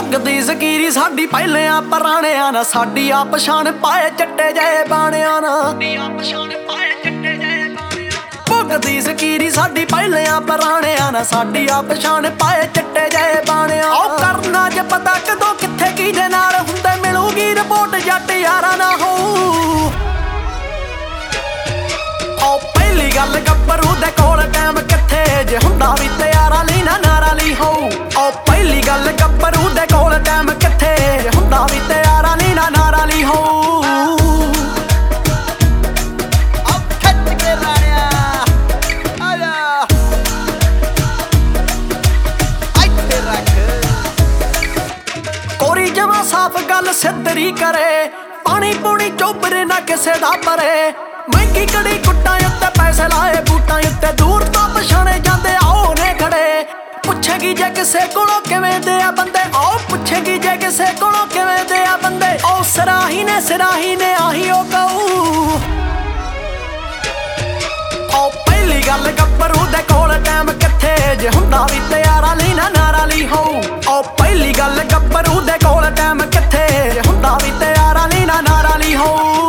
ਭੁਗਦੀ ਜ਼ਕੀਰੀ ਸਾਡੀ ਪਹਿਲਿਆਂ ਪੁਰਾਣਿਆਂ ਨਾ, ਸਾਡੀ ਆ ਪਛਾਣ ਪਾਏ ਚੱਟੇ ਜਿਹੇ ਬਾਣਿਆਂ ਨਾ, ਭੁਗਦੀ ਜ਼ਕੀਰੀ ਸਾਡੀ ਪਹਿਲਿਆਂ ਪੁਰਾਣਿਆਂ ਨਾ, ਸਾਡੀ ਆ ਪਛਾਣ ਪਾਏ ਚੱਟੇ ਜਿਹੇ ਬਾਣਿਆਂ। ਉਹ ਕਰਨਾ ਜੇ ਪਤਾ ਕਦੋਂ ਕਿੱਥੇ ਕਿਹਦੇ ਨਾਲ ਹੁੰਦੇ, ਮਿਲੂਗੀ ਰਿਪੋਰਟ ਜੱਟ ਯਾਰਾਂ ਨਾ ਹੋਊ। ਉਹ ਪਹਿਲੀ ਗੱਲ ਗੱਭਰੂ ਦੇ ਕੋਲ ਟਾਈਮ ਕਿੱਥੇ, ਜੇ ਹੁੰਦਾ ਵੀ ਤਿਆਰਾਂ ਲਈ ਨਾ ਨਾਰਾਂ ਲਈ ਹੋਊ। ਉਹ ਪਹਿਲੀ ਗੱਲ ਗੱਭਰੂ ਦੇ ਕੋਲ ਟਾਈਮ ਕਿੱਥੇ, ਜੇ ਹੁੰਦਾ ਵੀ ਤਿਆਰਾਂ ਲਈ ਨਾ ਨਾਰਾਂ ਲਈ ਹੋਊ। ਕੋਰੀ ਜਮਾਂ ਸਾਫ ਗੱਲ ਸਿੱਧਰੀ ਕਰੇ, ਪਾਣੀ ਪੂਣੀ ਚੋਬਰੇ ਨਾ ਕਿਸੇ ਦਾ ਪਰੇ। ਮਹਿੰਗੀ ਕੜੀ ਕੁੱਟਾਂ ਉੱਤੇ ਪੈਸੇ ਲਾਏ ਬੂਟਾਂ ਉੱਤੇ, ਦੂਰ ਤੋਂ ਪਛਾਣੇ ਜਾਂਦੇ ਆਓ ਨੇ ਖੜੇ। ਪੁੱਛੇਗੀ ਜੇ ਕਿਸੇ ਕੋਲੋਂ ਕਿਵੇਂ ਦੇ ਆ ਬੰਦੇ, ਆਓ ਪੁੱਛੇਗੀ ਜੇ ਕਿਸੇ ਕੋਲੋਂ ਕਿਵੇਂ ਦੇ ਆ ਬੰਦੇ। ਉਹ ਸਰਾਹੀ ਨੇ ਆਹੀ ਉਹ ਕਹੂ। ਉਹ ਪਹਿਲੀ ਗੱਲ ਗੱਭਰੂ ਦੇ ਕੋਲ ਟਾਈਮ ਕਿੱਥੇ, ਜੇ ਹੁੰਦਾ ਵੀ ਤਿਆਰਾਂ ਲਈ ਨਾ ਨਾਰਾਂ ਲਈ ਹੋਊ। ਉਹ ਪਹਿਲੀ ਗੱਲ ਗੱਭਰੂ ਦੇ ਕੋਲ ਟਾਈਮ ਕਿੱਥੇ, ਜੇ ਹੁੰਦਾ ਵੀ ਤਿਆਰਾਂ ਲਈ ਨਾ ਨਾਰਾਂ ਲਈ ਹੋਊ।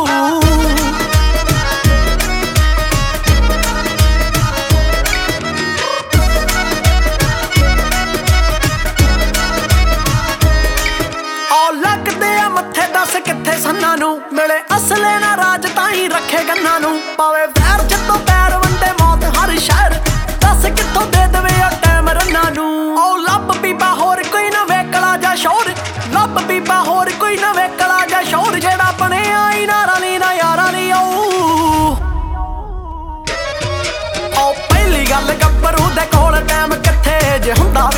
ਮੱਥੇ ਦੱਸ ਕਿੱਥੇ ਸੰਨਾਂ ਨੂੰ ਮਿਲੇ ਅਸਲੇ ਨਾ ਰਾਜ ਤਾਂ ਹੀ ਰੱਖੇ ਗੰਨਾਂ ਨੂੰ। ਪਾਵੇ ਵੈਰ ਜਦੋਂ ਪੈਰ ਵੰਡੇ ਮੌਤ ਹਰ ਸ਼ਹਿਰ, ਦੱਸ ਕਿੱਥੋਂ ਦੇ ਦੇਵੇ ਉਹ ਟਾਈਮ ਰੰਨਾਂ ਨੂੰ। ਉਹ ਲੱਭ ਬੀਬਾ ਹੋਰ ਕੋਈ ਨਾ ਵੇਕਲਾ ਜਾਂ ਸ਼ੋਰ, ਲੱਭ ਬੀਬਾ ਹੋਰ ਕੋਈ ਨਾ ਵੇਕਲਾ ਜਾਂ ਸ਼ੋਰ। ਜਿਹੜਾ ਬਣਿਆ ਹੀ ਨਾਰਾਂ ਲਈ ਨਾ ਯਾਰਾਂ ਲਈ ਆਊ। ਉਹ ਪਹਿਲੀ ਗੱਲ ਗੱਭਰੂ ਦੇ ਕੋਲ ਟਾਈਮ ਕਿੱਥੇ, ਜੇ ਹੁੰਦਾ